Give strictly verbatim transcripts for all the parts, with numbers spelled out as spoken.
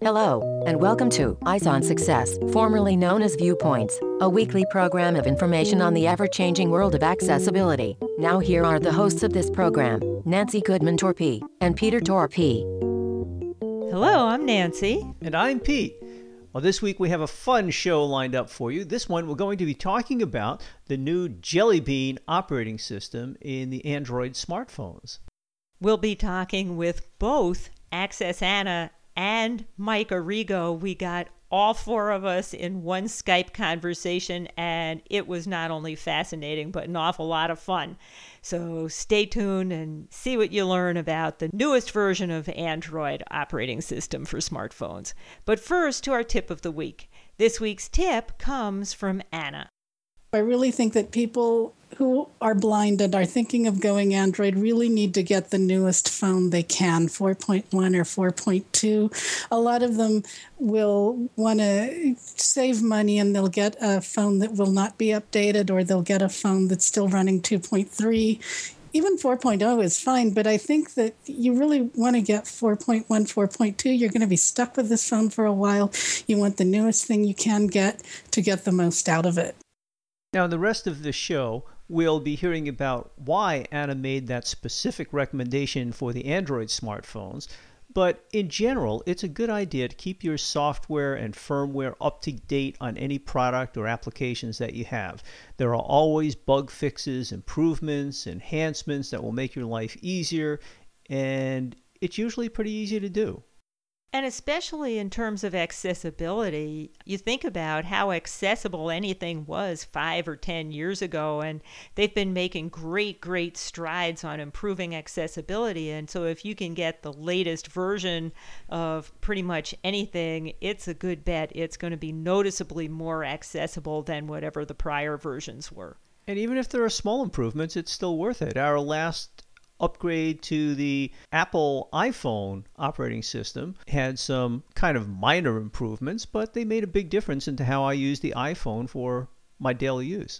Hello, and welcome to Eyes on Success, formerly known as Viewpoints, a weekly program of information on the ever-changing world of accessibility. Now here are the hosts of this program, Nancy Goodman-Torpey and Peter Torpey. Hello, I'm Nancy. And I'm Pete. Well, this week we have a fun show lined up for you. This one we're going to be talking about the new Jelly Bean operating system in the Android smartphones. We'll be talking with both Access Anna and Mike Arrigo. We got all four of us in one Skype conversation, and it was not only fascinating, but an awful lot of fun. So stay tuned and see what you learn about the newest version of Android operating system for smartphones. But first, to our tip of the week. This week's tip comes from Anna. I really think that people who are blind and are thinking of going Android really need to get the newest phone they can, four point one or four point two. A lot of them will want to save money and they'll get a phone that will not be updated, or they'll get a phone that's still running two point three. Even four point oh is fine, but I think that you really want to get four point one, four point two. You're going to be stuck with this phone for a while. You want the newest thing you can get to get the most out of it. Now, in the rest of the show, we'll be hearing about why Anna made that specific recommendation for the Android smartphones. But in general, it's a good idea to keep your software and firmware up to date on any product or applications that you have. There are always bug fixes, improvements, enhancements that will make your life easier, and it's usually pretty easy to do. And especially in terms of accessibility, you think about how accessible anything was five or ten years ago, and they've been making great, great strides on improving accessibility. And so if you can get the latest version of pretty much anything, it's a good bet it's going to be noticeably more accessible than whatever the prior versions were. And even if there are small improvements, it's still worth it. Our last upgrade to the Apple iPhone operating system had some kind of minor improvements, but they made a big difference into how I use the iPhone for my daily use.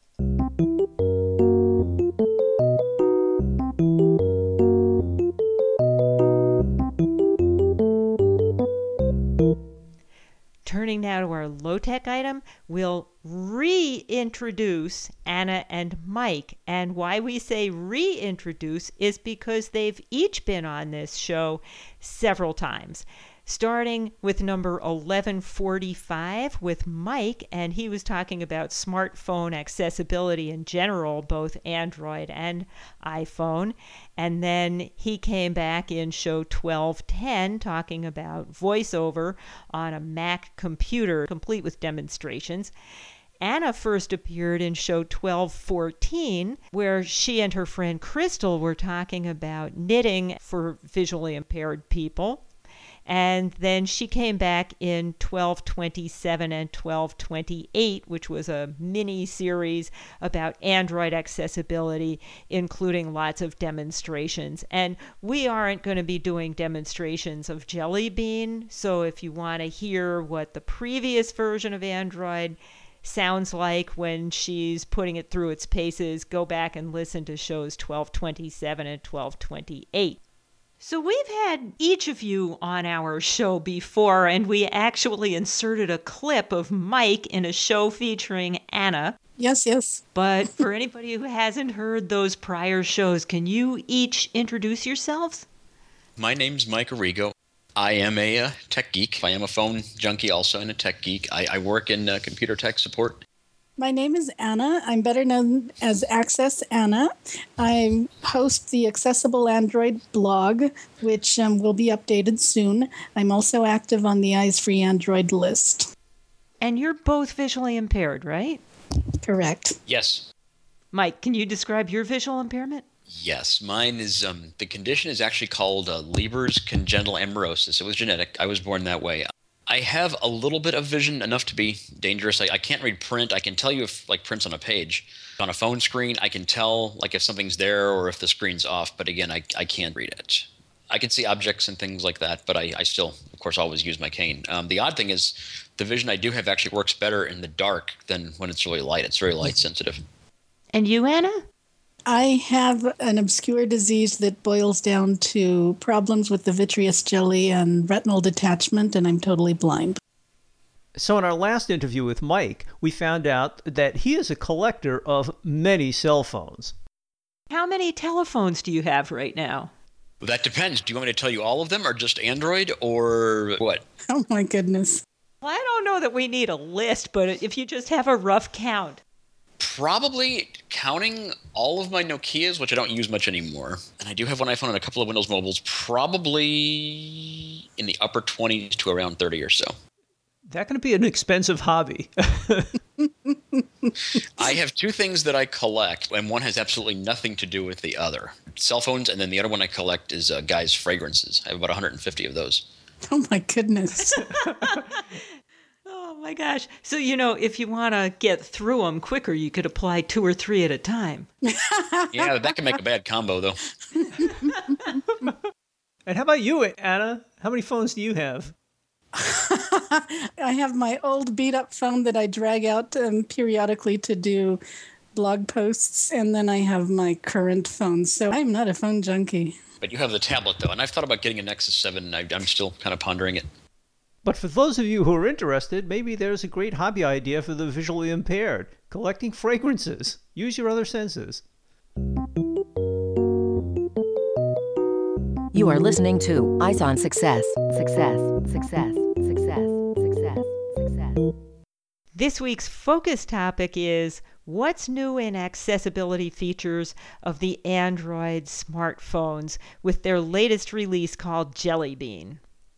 Turning now to our low-tech item, we'll reintroduce Anna and Mike. And why we say reintroduce is because they've each been on this show several times. Starting with number eleven forty-five with Mike, and he was talking about smartphone accessibility in general, both Android and iPhone. And then he came back in show twelve ten talking about VoiceOver on a Mac computer, complete with demonstrations. Anna first appeared in show twelve fourteen, where she and her friend Crystal were talking about knitting for visually impaired people. And then she came back in twelve twenty-seven and twelve twenty-eight, which was a mini series about Android accessibility, including lots of demonstrations. And we aren't going to be doing demonstrations of Jelly Bean, so if you want to hear what the previous version of Android sounds like when she's putting it through its paces, go back and listen to shows twelve twenty-seven and twelve twenty-eight. So we've had each of you on our show before, and we actually inserted a clip of Mike in a show featuring Anna. Yes, yes. But for anybody who hasn't heard those prior shows, can you each introduce yourselves? My name's Mike Arrigo. I am a uh, tech geek. I am a phone junkie also and a tech geek. I, I work in uh, computer tech support. My name is Anna. I'm better known as Access Anna. I host the Accessible Android blog, which um, will be updated soon. I'm also active on the Eyes Free Android list. And you're both visually impaired, right? Correct. Yes. Mike, can you describe your visual impairment? Yes. Mine is, um, the condition is actually called uh, Leber's congenital amaurosis. It was genetic. I was born that way. I have a little bit of vision, enough to be dangerous. I, I can't read print. I can tell you if, like, print's on a page. On a phone screen, I can tell, like, if something's there or if the screen's off. But again, I, I can't read it. I can see objects and things like that, but I, I still, of course, always use my cane. Um, the odd thing is the vision I do have actually works better in the dark than when it's really light. It's very light sensitive. And you, Anna? I have an obscure disease that boils down to problems with the vitreous jelly and retinal detachment, and I'm totally blind. So in our last interview with Mike, we found out that he is a collector of many cell phones. How many telephones do you have right now? Well, that depends. Do you want me to tell you all of them, or just Android, or what? Oh my goodness. Well, I don't know that we need a list, but if you just have a rough count. Probably counting all of my Nokias, which I don't use much anymore, and I do have one iPhone and a couple of Windows Mobiles, probably in the upper twenties to around thirty or so. That's going to be an expensive hobby. I have two things that I collect, and one has absolutely nothing to do with the other. Cell phones, and then the other one I collect is uh, guys' fragrances. I have about one hundred fifty of those. Oh my goodness. Oh my gosh. So, you know, if you want to get through them quicker, you could apply two or three at a time. Yeah, that can make a bad combo, though. And how about you, Anna? How many phones do you have? I have my old beat-up phone that I drag out um, periodically to do blog posts, and then I have my current phone. So I'm not a phone junkie. But you have the tablet, though, and I've thought about getting a Nexus seven, and I, I'm still kind of pondering it. But for those of you who are interested, maybe there's a great hobby idea for the visually impaired. Collecting fragrances. Use your other senses. You are listening to Eyes on Success. Success, success, success, success, success. This week's focus topic is what's new in accessibility features of the Android smartphones with their latest release called Jelly Bean.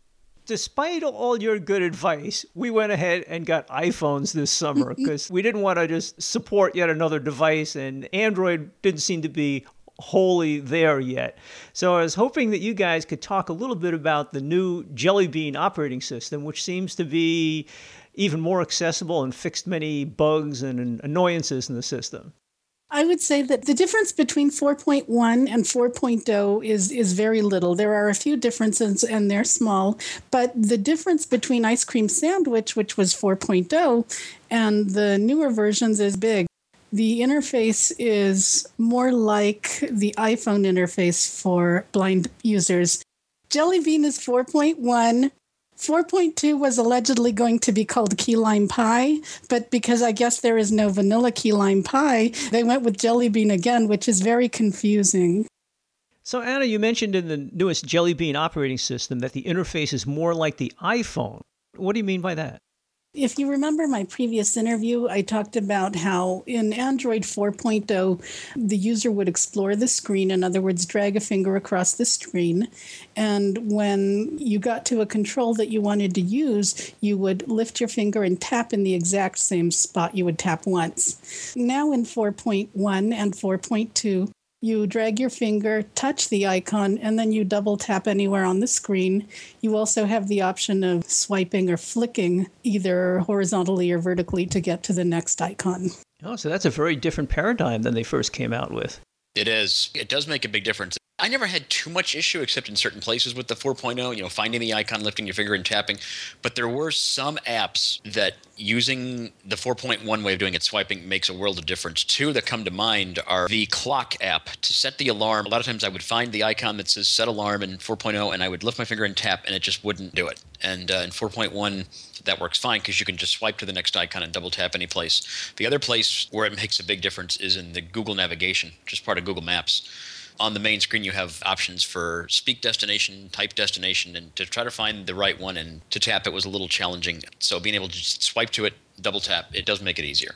Despite all your good advice, we went ahead and got iPhones this summer because we didn't want to just support yet another device, and Android didn't seem to be wholly there yet. So I was hoping that you guys could talk a little bit about the new Jelly Bean operating system, which seems to be even more accessible and fixed many bugs and annoyances in the system. I would say that the difference between four point one and four point oh is, is very little. There are a few differences, and they're small, but the difference between Ice Cream Sandwich, which was four point oh, and the newer versions is big. The interface is more like the iPhone interface for blind users. Jelly Bean is four point one. four point two was allegedly going to be called Key Lime Pie, but because I guess there is no vanilla Key Lime Pie, they went with Jelly Bean again, which is very confusing. So, Anna, you mentioned in the newest Jelly Bean operating system that the interface is more like the iPhone. What do you mean by that? If you remember my previous interview, I talked about how in Android four point oh, the user would explore the screen, in other words, drag a finger across the screen. And when you got to a control that you wanted to use, you would lift your finger and tap in the exact same spot you would tap once. Now in four point one and four point two, you drag your finger, touch the icon, and then you double tap anywhere on the screen. You also have the option of swiping or flicking either horizontally or vertically to get to the next icon. Oh, so that's a very different paradigm than they first came out with. It is. It does make a big difference. I never had too much issue except in certain places with the four point oh, you know, finding the icon, lifting your finger and tapping. But there were some apps that using the four point one way of doing it, swiping, makes a world of difference. Two that come to mind are the clock app to set the alarm. A lot of times I would find the icon that says set alarm in four point oh and I would lift my finger and tap and it just wouldn't do it. And uh, in four point one, that works fine because you can just swipe to the next icon and double tap any place. The other place where it makes a big difference is in the Google navigation, just part of Google Maps. On the main screen, you have options for speak destination, type destination, and to try to find the right one and to tap it was a little challenging. So being able to just swipe to it, double tap, it does make it easier.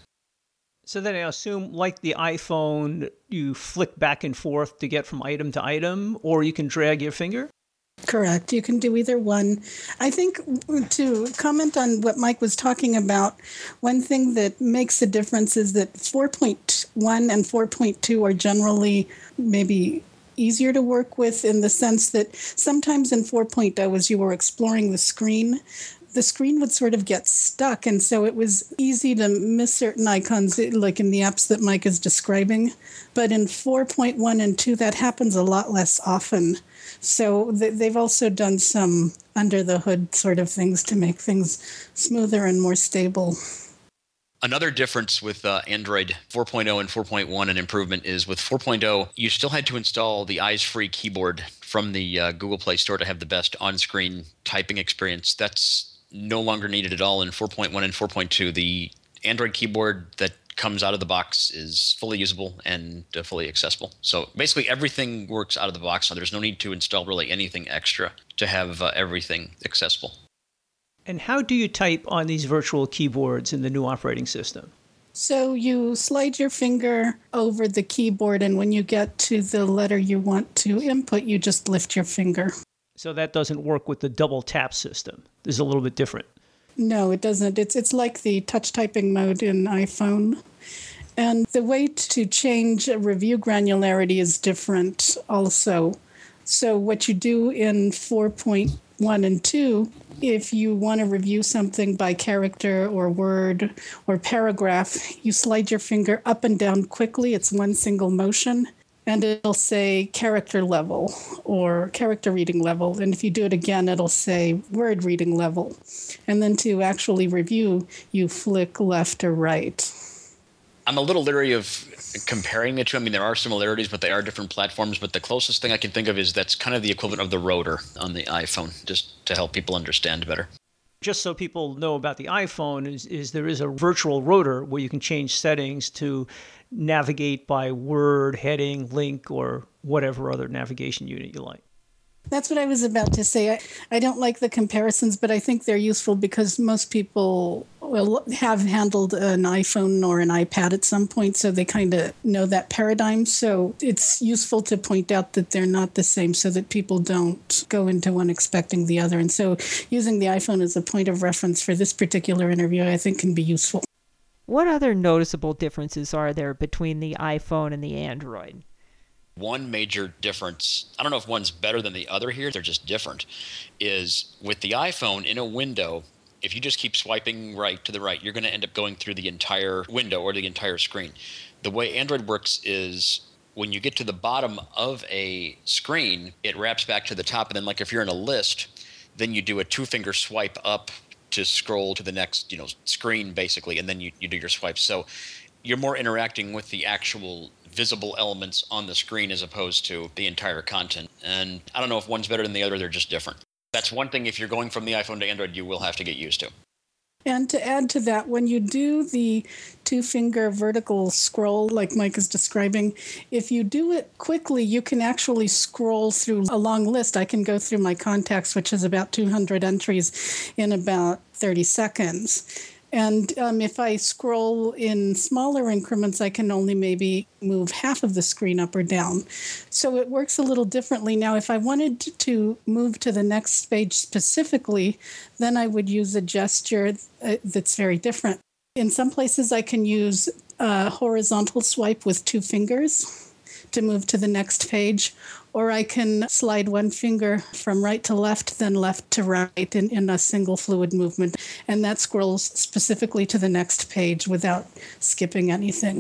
So then I assume, like the iPhone, you flick back and forth to get from item to item, or you can drag your finger? Correct. You can do either one. I think to comment on what Mike was talking about, one thing that makes a difference is that four point one and four point two are generally maybe easier to work with in the sense that sometimes in four point oh, as you were exploring the screen, the screen would sort of get stuck. And so it was easy to miss certain icons, like in the apps that Mike is describing. But in four point one and two, that happens a lot less often. So they've also done some under the hood sort of things to make things smoother and more stable. Another difference with uh, Android four point oh and four point one, an improvement, is with four point oh, you still had to install the eyes-free keyboard from the uh, Google Play Store to have the best on-screen typing experience. That's no longer needed at all in four point one and four point two. The Android keyboard that comes out of the box is fully usable and uh, fully accessible. So basically everything works out of the box, so there's no need to install really anything extra to have uh, everything accessible. And how do you type on these virtual keyboards in the new operating system? So you slide your finger over the keyboard, and when you get to the letter you want to input, you just lift your finger. So that doesn't work with the double tap system. This is a little bit different. No, it doesn't. It's it's like the touch typing mode in iPhone. And the way to change review granularity is different also. So what you do in four point one and two, if you want to review something by character or word or paragraph, you slide your finger up and down quickly. It's one single motion. And it'll say character level or character reading level. And if you do it again, it'll say word reading level. And then to actually review, you flick left or right. I'm a little leery of comparing the two. I mean, there are similarities, but they are different platforms. But the closest thing I can think of is that's kind of the equivalent of the rotor on the iPhone, just to help people understand better. Just so people know about the iPhone, is, is there is a virtual rotor where you can change settings to navigate by word, heading, link, or whatever other navigation unit you like. That's what I was about to say. I, I don't like the comparisons, but I think they're useful because most people will have handled an iPhone or an iPad at some point, so they kind of know that paradigm. So it's useful to point out that they're not the same so that people don't go into one expecting the other. And so using the iPhone as a point of reference for this particular interview, I think can be useful. What other noticeable differences are there between the iPhone and the Android? One major difference, I don't know if one's better than the other here, they're just different, is with the iPhone in a window, if you just keep swiping right to the right, you're going to end up going through the entire window or the entire screen. The way Android works is when you get to the bottom of a screen, it wraps back to the top, and then like if you're in a list, then you do a two-finger swipe up to scroll to the next, you know, screen basically, and then you, you do your swipes. So you're more interacting with the actual visible elements on the screen as opposed to the entire content. And I don't know if one's better than the other, they're just different. That's one thing, if you're going from the iPhone to Android, you will have to get used to. And to add to that, when you do the two-finger vertical scroll, like Mike is describing, if you do it quickly, you can actually scroll through a long list. I can go through my contacts, which is about two hundred entries, in about thirty seconds. And um, if I scroll in smaller increments, I can only maybe move half of the screen up or down. So it works a little differently. Now, if I wanted to move to the next page specifically, then I would use a gesture uh, that's very different. In some places, I can use a horizontal swipe with two fingers to move to the next page, or I can slide one finger from right to left, then left to right in, in a single fluid movement. And that scrolls specifically to the next page without skipping anything.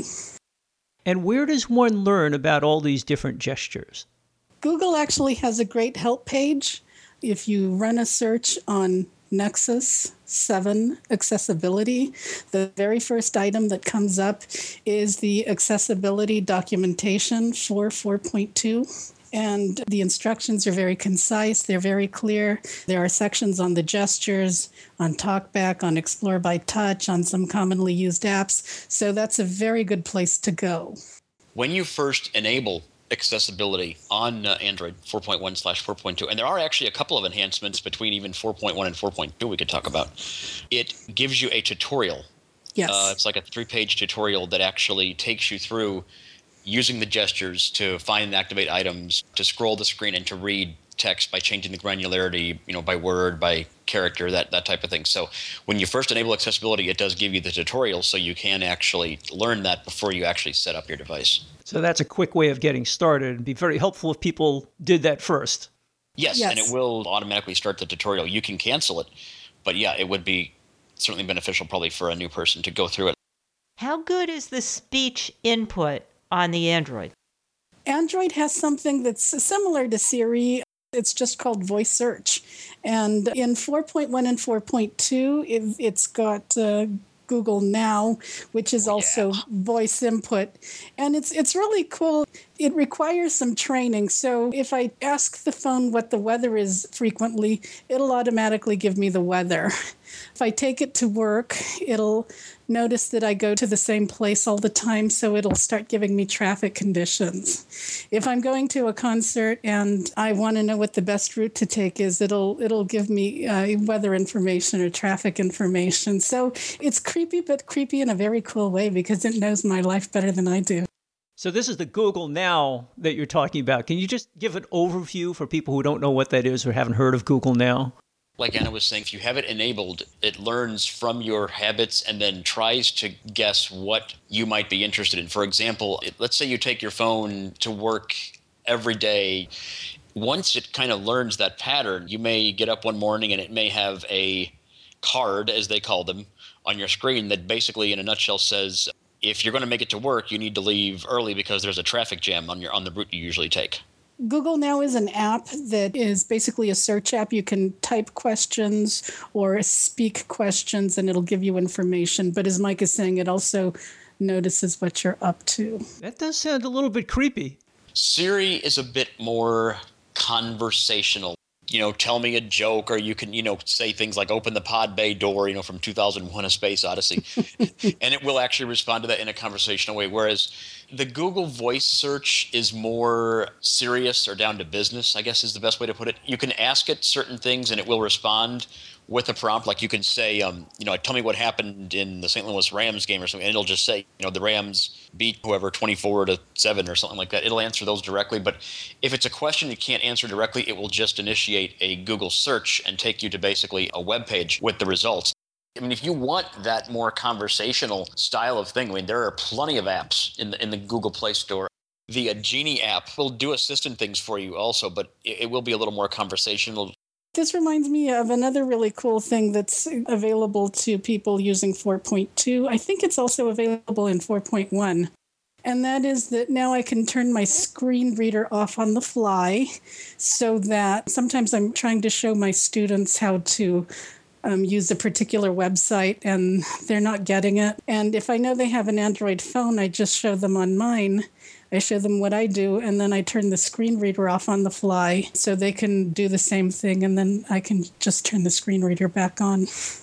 And where does one learn about all these different gestures? Google actually has a great help page. If you run a search on Nexus seven accessibility, the very first item that comes up is the accessibility documentation for four point two. And the instructions are very concise. They're very clear. There are sections on the gestures, on TalkBack, on Explore by Touch, on some commonly used apps. So that's a very good place to go. When you first enable accessibility on uh, Android four point one slash four point two, and there are actually a couple of enhancements between even four point one and four point two we could talk about, it gives you a tutorial. Yes. Uh, it's like a three-page tutorial that actually takes you through using the gestures to find and activate items, to scroll the screen, and to read text by changing the granularity, you know, by word, by character, that, that type of thing. So when you first enable accessibility, it does give you the tutorial so you can actually learn that before you actually set up your device. So that's a quick way of getting started. It'd be very helpful if people did that first. Yes, Yes. and it will automatically start the tutorial. You can cancel it, but yeah, it would be certainly beneficial probably for a new person to go through it. How good is the speech input on the Android? Android has something that's similar to Siri. It's just called voice search. And in four point one and four point two, it, it's got uh, Google Now, which is also Yeah. voice input. And it's it's really cool. It requires some training. So if I ask the phone what the weather is frequently, it'll automatically give me the weather. If I take it to work, it'll notice that I go to the same place all the time, so it'll start giving me traffic conditions. If I'm going to a concert and I want to know what the best route to take is, it'll it'll give me uh, weather information or traffic information. So it's creepy, but creepy in a very cool way because it knows my life better than I do. So this is the Google Now that you're talking about. Can you just give an overview for people who don't know what that is or haven't heard of Google Now? Like Anna was saying, if you have it enabled, it learns from your habits and then tries to guess what you might be interested in. For example, it, let's say you take your phone to work every day. Once it kind of learns that pattern, you may get up one morning and it may have a card, as they call them, on your screen that basically, in a nutshell, says, if you're going to make it to work, you need to leave early because there's a traffic jam on your on the route you usually take. Google Now is an app that is basically a search app. You can type questions or speak questions, and it'll give you information. But as Mike is saying, it also notices what you're up to. That does sound a little bit creepy. Siri is a bit more conversational. You know, tell me a joke, or you can, you know, say things like open the pod bay door, you know, from two thousand one A Space Odyssey. And it will actually respond to that in a conversational way. Whereas the Google voice search is more serious or down to business, I guess is the best way to put it. You can ask it certain things and it will respond with a prompt. Like you can say, um, you know, tell me what happened in the Saint Louis Rams game or something. And it'll just say, you know, the Rams beat whoever twenty-four to seven or something like that. It'll answer those directly. But if it's a question you can't answer directly, it will just initiate a Google search and take you to basically a web page with the results. I mean, if you want that more conversational style of thing, I mean, there are plenty of apps in the, in the Google Play Store. The uh, Genie app will do assistant things for you also, but it, it will be a little more conversational. This reminds me of another really cool thing that's available to people using four point two. I think it's also available in four point one. And that is that now I can turn my screen reader off on the fly so that sometimes I'm trying to show my students how to Um, use a particular website and they're not getting it. And if I know they have an Android phone, I just show them on mine. I show them what I do, and then I turn the screen reader off on the fly so they can do the same thing, and then I can just turn the screen reader back on.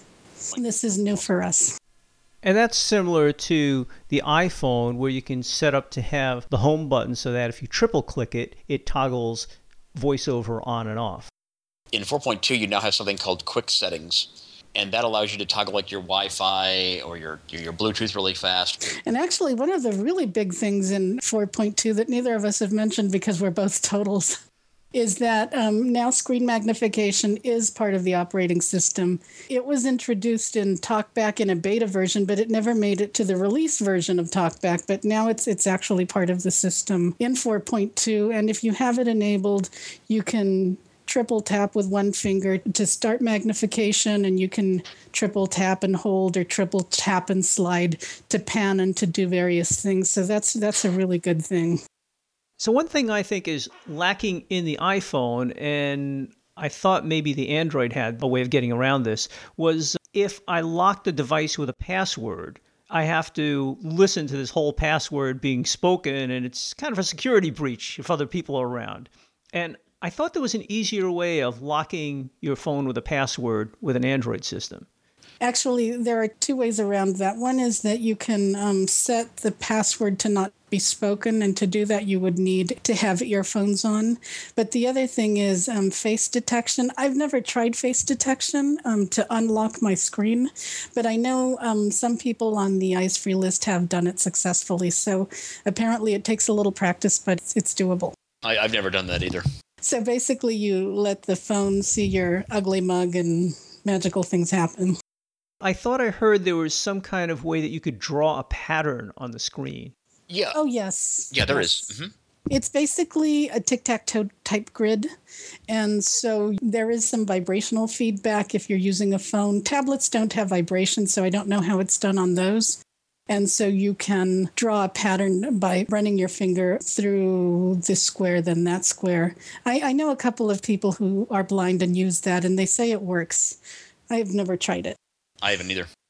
This is new for us. And that's similar to the iPhone, where you can set up to have the home button so that if you triple click it, it toggles voiceover on and off. In four point two, you now have something called quick settings, and that allows you to toggle like your Wi-Fi or your, your your Bluetooth really fast. And actually, one of the really big things in four point two that neither of us have mentioned because we're both totals is that um, now screen magnification is part of the operating system. It was introduced in TalkBack in a beta version, but it never made it to the release version of TalkBack. But now it's it's actually part of the system in four point two. And if you have it enabled, you can triple tap with one finger to start magnification, and you can triple tap and hold or triple tap and slide to pan and to do various things. So that's that's a really good thing. So one thing I think is lacking in the iPhone, and I thought maybe the Android had a way of getting around this, was if I lock the device with a password, I have to listen to this whole password being spoken, and it's kind of a security breach if other people are around. And I thought there was an easier way of locking your phone with a password with an Android system. Actually, there are two ways around that. One is that you can um, set the password to not be spoken, and to do that, you would need to have earphones on. But the other thing is um, face detection. I've never tried face detection um, to unlock my screen, but I know um, some people on the eyes free list have done it successfully. So apparently it takes a little practice, but it's, it's doable. I, I've never done that either. So basically, you let the phone see your ugly mug and magical things happen. I thought I heard there was some kind of way that you could draw a pattern on the screen. Yeah. Oh, yes. Yeah, there yes. is. Mm-hmm. It's basically a tic-tac-toe type grid. And so there is some vibrational feedback if you're using a phone. Tablets don't have vibration, so I don't know how it's done on those. And so you can draw a pattern by running your finger through this square, then that square. I, I know a couple of people who are blind and use that, and they say it works. I've never tried it. I haven't either.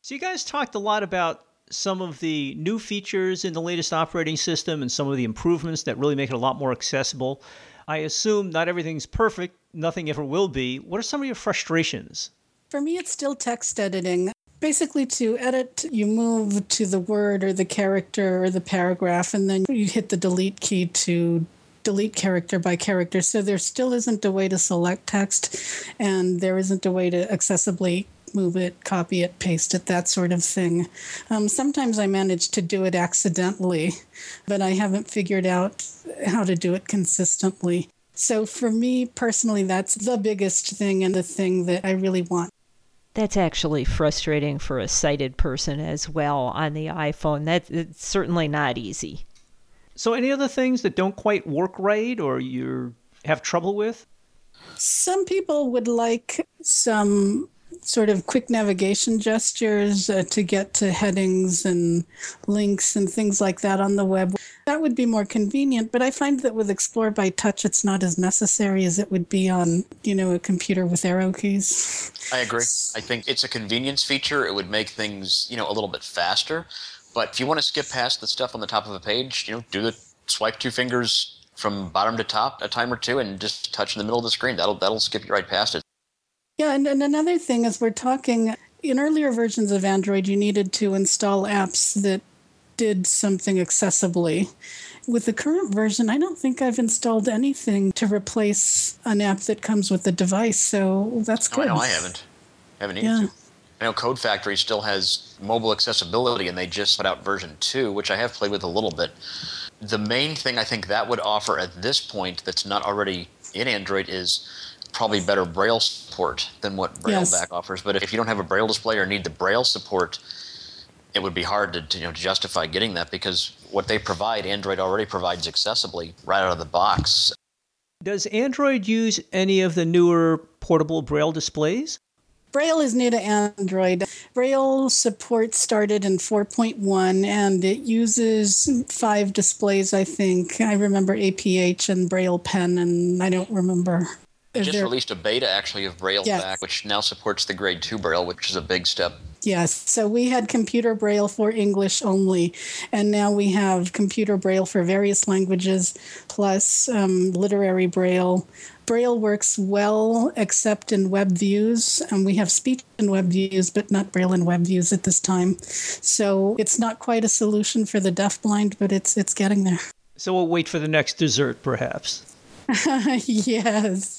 So you guys talked a lot about some of the new features in the latest operating system and some of the improvements that really make it a lot more accessible. I assume not everything's perfect. Nothing ever will be. What are some of your frustrations? For me, it's still text editing. Basically, to edit, you move to the word or the character or the paragraph, and then you hit the delete key to delete character by character. So there still isn't a way to select text, and there isn't a way to accessibly move it, copy it, paste it, that sort of thing. Um, sometimes I manage to do it accidentally, but I haven't figured out how to do it consistently. So for me personally, that's the biggest thing and the thing that I really want. That's actually frustrating for a sighted person as well on the iPhone. That, it's certainly not easy. So any other things that don't quite work right or you have trouble with? Some people would like some sort of quick navigation gestures uh, to get to headings and links and things like that on the web. That would be more convenient, but I find that with Explore by Touch, it's not as necessary as it would be on, you know, a computer with arrow keys. I agree. I think it's a convenience feature. It would make things, you know, a little bit faster. But if you want to skip past the stuff on the top of a page, you know, do the swipe two fingers from bottom to top a time or two and just touch in the middle of the screen. That'll that'll skip you right past it. Yeah, and, and another thing is we're talking, in earlier versions of Android, you needed to install apps that did something accessibly. With the current version, I don't think I've installed anything to replace an app that comes with the device, so that's good. No, I know I haven't. I haven't needed Yeah. to. I know Code Factory still has mobile accessibility, and they just put out version two, which I have played with a little bit. The main thing I think that would offer at this point that's not already in Android is probably better Braille support than what Braille Yes. back offers. But if you don't have a Braille display or need the Braille support, it would be hard to, to you know justify getting that because what they provide, Android already provides accessibly right out of the box. Does Android use any of the newer portable Braille displays? Braille is new to Android. Braille support started in four point one, and it uses five displays, I think. I remember A P H and Braille Pen, and I don't remember. They just There- released a beta, actually, of Braille Yes. back, which now supports the grade two Braille, which is a big step. Yes, so we had computer Braille for English only, and now we have computer Braille for various languages, plus um, literary Braille. Braille works well, except in web views, and we have speech in web views, but not Braille in web views at this time. So it's not quite a solution for the deafblind, but it's it's getting there. So we'll wait for the next dessert, perhaps. Yes.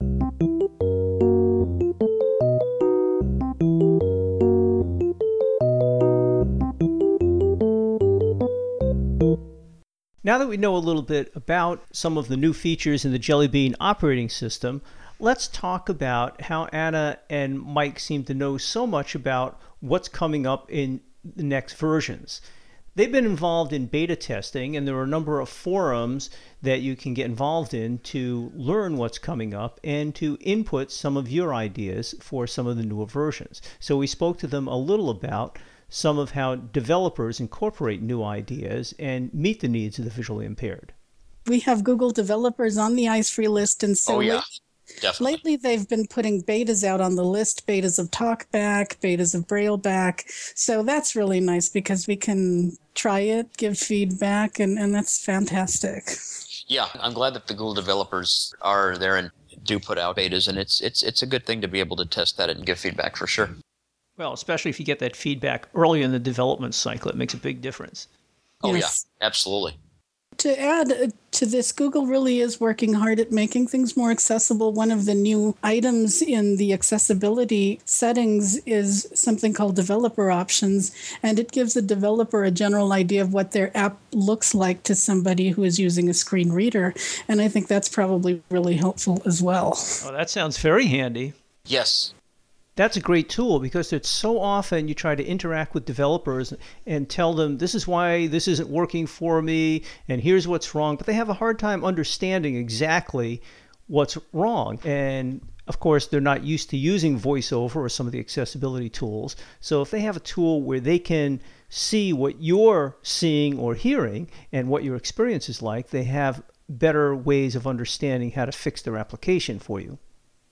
Now that we know a little bit about some of the new features in the Jelly Bean operating system, let's talk about how Anna and Mike seem to know so much about what's coming up in the next versions. They've been involved in beta testing, and there are a number of forums that you can get involved in to learn what's coming up and to input some of your ideas for some of the newer versions. So we spoke to them a little about some of how developers incorporate new ideas and meet the needs of the visually impaired. We have Google developers on the eyes free list, and so Oh, yeah. lately- Definitely. Lately, they've been putting betas out on the list, betas of TalkBack, betas of Brailleback. So that's really nice because we can try it, give feedback, and, and that's fantastic. Yeah, I'm glad that the Google developers are there and do put out betas, and it's it's it's a good thing to be able to test that and give feedback for sure. Well, especially if you get that feedback early in the development cycle, it makes a big difference. Oh, Yes. yeah, absolutely. To add uh, to this, Google really is working hard at making things more accessible. One of the new items in the accessibility settings is something called developer options, and it gives the developer a general idea of what their app looks like to somebody who is using a screen reader. And I think that's probably really helpful as well. Oh, that sounds very handy. Yes. That's a great tool because it's so often you try to interact with developers and tell them this is why this isn't working for me and here's what's wrong, but they have a hard time understanding exactly what's wrong. And of course, they're not used to using VoiceOver or some of the accessibility tools. So if they have a tool where they can see what you're seeing or hearing and what your experience is like, they have better ways of understanding how to fix their application for you.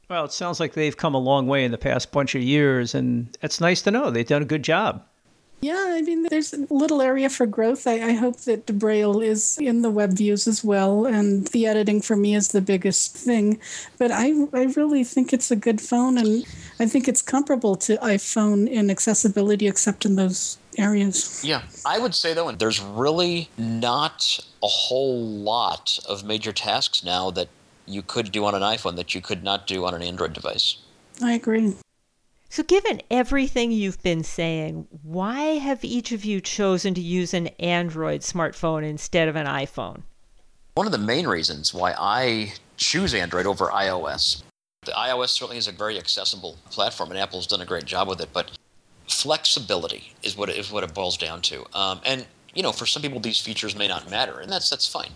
Well, it sounds like they've come a long way in the past bunch of years, and it's nice to know they've done a good job. Yeah, I mean, there's a little area for growth. I, I hope that Braille is in the web views as well, and the editing for me is the biggest thing. But I, I really think it's a good phone, and I think it's comparable to iPhone in accessibility, except in those areas. Yeah, I would say, though, there's really not a whole lot of major tasks now that you could do on an iPhone that you could not do on an Android device. I agree. So given everything you've been saying, why have each of you chosen to use an Android smartphone instead of an iPhone? One of the main reasons why I choose Android over iOS, the iOS certainly is a very accessible platform, and Apple's done a great job with it, but flexibility is what it, is what it boils down to. Um, and, you know, for some people these features may not matter, and that's that's fine.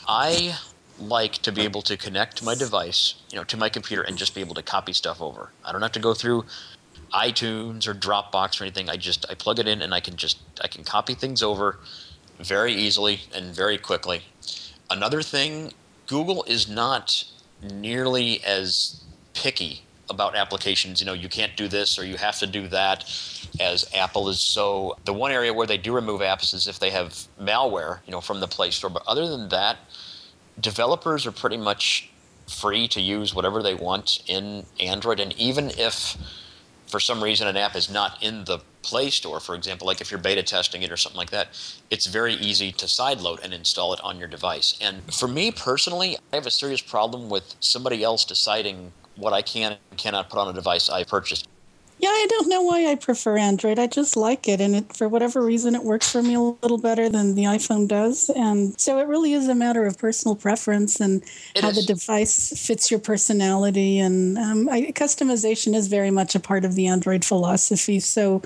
I like to be able to connect my device, you know, to my computer and just be able to copy stuff over. I don't have to go through iTunes or Dropbox or anything. I just I plug it in and I can just I can copy things over very easily and very quickly. Another thing, Google is not nearly as picky about applications. You know, you can't do this or you have to do that, as Apple is. So the one area where they do remove apps is if they have malware, you know, from the Play Store. But other than that, developers are pretty much free to use whatever they want in Android. And even if for some reason an app is not in the Play Store, for example, like if you're beta testing it or something like that, it's very easy to sideload and install it on your device. And for me personally, I have a serious problem with somebody else deciding what I can and cannot put on a device I purchased. Yeah, I don't know why I prefer Android. I just like it, and it, for whatever reason, it works for me a little better than the iPhone does. And so it really is a matter of personal preference and It how is. the device fits your personality. And um, I, customization is very much a part of the Android philosophy. So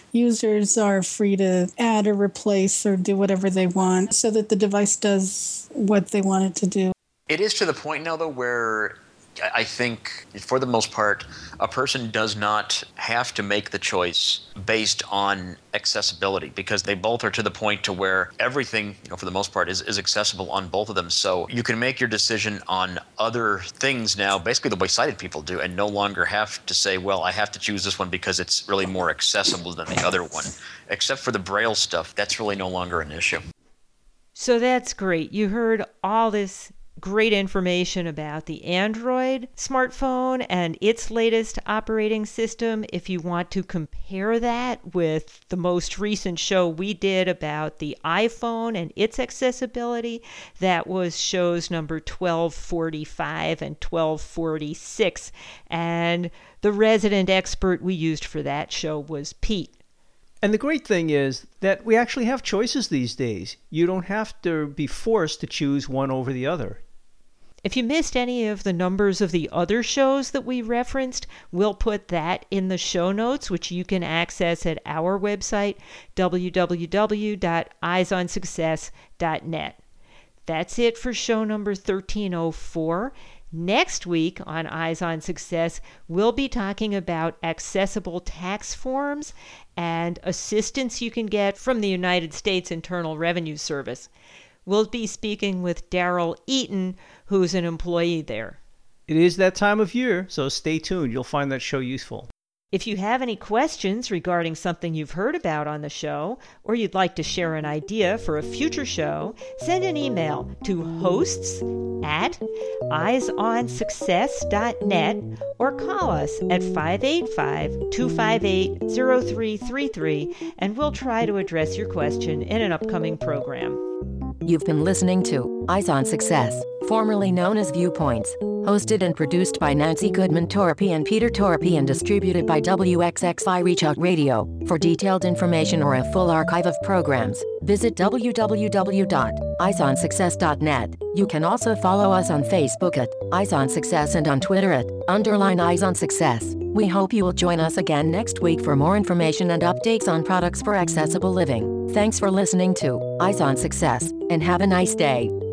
users are free to add or replace or do whatever they want so that the device does what they want it to do. It is to the point now, though, where I think, for the most part, a person does not have to make the choice based on accessibility, because they both are to the point to where everything, you know, for the most part, is, is accessible on both of them. So you can make your decision on other things now, basically the way sighted people do, and no longer have to say, well, I have to choose this one because it's really more accessible than the other one. Except for the Braille stuff, that's really no longer an issue. So that's great. You heard all this great information about the Android smartphone and its latest operating system. If you want to compare that with the most recent show we did about the iPhone and its accessibility, that was shows number twelve forty-five and twelve forty-six. And the resident expert we used for that show was Pete. And the great thing is that we actually have choices these days. You don't have to be forced to choose one over the other. If you missed any of the numbers of the other shows that we referenced, we'll put that in the show notes, which you can access at our website, w w w dot eyes on success dot net. That's it for show number thirteen oh four. Next week on Eyes on Success, we'll be talking about accessible tax forms and assistance you can get from the United States Internal Revenue Service. We'll be speaking with Daryl Eaton, who's an employee there. It is that time of year, so stay tuned. You'll find that show useful. If you have any questions regarding something you've heard about on the show, or you'd like to share an idea for a future show, send an email to hosts at eyes on success dot net or call us at five eight five, two five eight, zero three three three, and we'll try to address your question in an upcoming program. You've been listening to Eyes on Success, formerly known as Viewpoints, hosted and produced by Nancy Goodman Torpy and Peter Torpy and distributed by W X X I Reach Out Radio. For detailed information or a full archive of programs, visit w w w dot eyes on success dot net. You can also follow us on Facebook at Eyes on Success and on Twitter at underline Eyes on Success. We hope you will join us again next week for more information and updates on products for accessible living. Thanks for listening to Eyes on Success, and have a nice day.